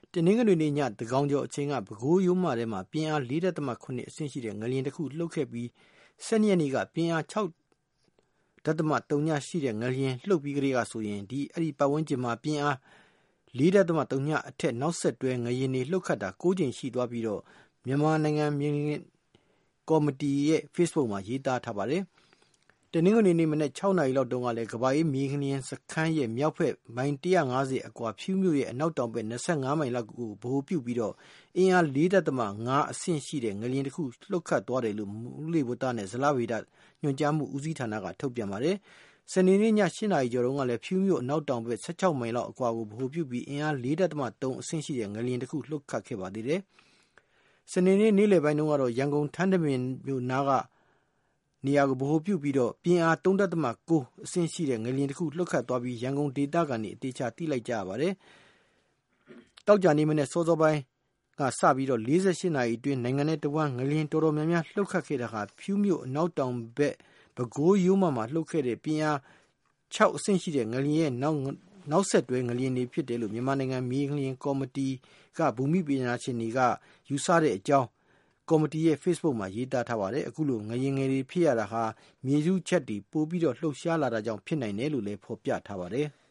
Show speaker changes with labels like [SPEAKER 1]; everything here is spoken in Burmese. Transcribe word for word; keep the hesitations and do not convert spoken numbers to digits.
[SPEAKER 1] တနင်္ဂနွေနေ့ညသကောင်ကျော်အချိန်ကပဲခူးရိုးမထဲမှာပြင်းအားလေးဒသမခုနှစ်အဆင့်ရှိတဲ့ငလျင်တစ်ခုလှုပ်ခဲ့ပြီးဆယ်ရက်နေ့ကပြင်းအားခြောက်ဒသမသုံးညရှိတဲ့ငလျင်လှုပ်ပြီးကလေးကဆိုရင်ဒီအဲ့ဒီပတ်ဝန်းကျင်မှာပြင်းအားလေးဒသမသုံးညအထက်နောက်ဆက်တွဲငလျင်တွေလှုပ်ခတ်တာကိုးကြိမ်ရှိသွားပြီးတော့မြန်မာနိုင်ငံမြေကော်မတီရဲ့ Facebook မှာရေးသားထားပါတယ်တနင်္ဂနွေနေ့မနက်၆နာရီလောက်တုန်းကလည်းကဘာအေးမြေခင်းစခန်းရဲ့မြောက်ဘက်မိုင်one fiftyအကွာဖြူးမြို့ရဲ့အနောက်တောင်ဘက်twenty-fiveမိုင်လောက်ကိုဗဟိုပြုပြီးတော့အင်အားလေးဒသမfiveအဆင့်ရှိတဲ့ငလျင်တစ်ခုလှုပ်ခတ်သွားတယ်လို့မူလေဝသနဲ့ဇလဗေဒညွှန်ကြားမှုဦးစီးဌာနကထုတ်ပြန်ပါတယ်စနေနေ့ညeightနာရီကျော်တုန်းကလည်းဖြူးမြို့အနောက်တောင်ဘက်sixteenမိုင်လောက်အကွာကိုဗဟိုပြုပြီးအင်အားလေးဒသမthreeအဆင့်ရှိတဲ့ငလျင်တစ်ခုလှုပ်ခတ်ခဲ့ပါသေးတယ်စနေနေ့နေ့လယ်ပိုင်းတုန်းကတော့ရန်ကုန်ထန်းတပင်မြို့နားကနေရာကိုဗဟိုပြုပြီးတော့ပြင်းအားthree point nineအဆင့်ရှိတဲ့ငလျင်တစ်ခုလှုပ်ခတ်သွားပြီးရန်ကုန်ဒေသကနေအသေးချာသိလိုက်ကြရပါတယ်။တောက်ကြနေမနဲ့စောစောပိုင်းကစပြီးတော့forty-eightနာရီအတွင်းနိုင်ငံနဲ့တဝန်းငလျင်တော်တော်များများလှုပ်ခတ်ခဲ့တာဟာဖြူးမြို့အနောက်တောင်ဘက်ပဲခူးရိုးမမှာလှုပ်ခဲ့တဲ့ပြင်းအားsixအဆင့်ရှိတဲ့ငလျင်ရဲ့နောက်နောက်ဆက်တွဲငလျင်တွေဖြစ်တယ်လို့မြန်မာနိုင်ငံမြေငလျင်ကော်မတီကဘူမိပညာရှင်တွေကယူဆတဲ့အကြောင်းကော်မတီရဲ့ Facebook မှာရေးသားထားပါတယ်အခုလိုငရင်ငယ်တွေဖြစ်ရတာဟာမြေစုချက်တွေပို့ပြီးတော့လှုပ်ရှားလာတာကြောင့်ဖြစ်နိုင်တယ်လို့လည်းဖော်ပြထားပါတယ်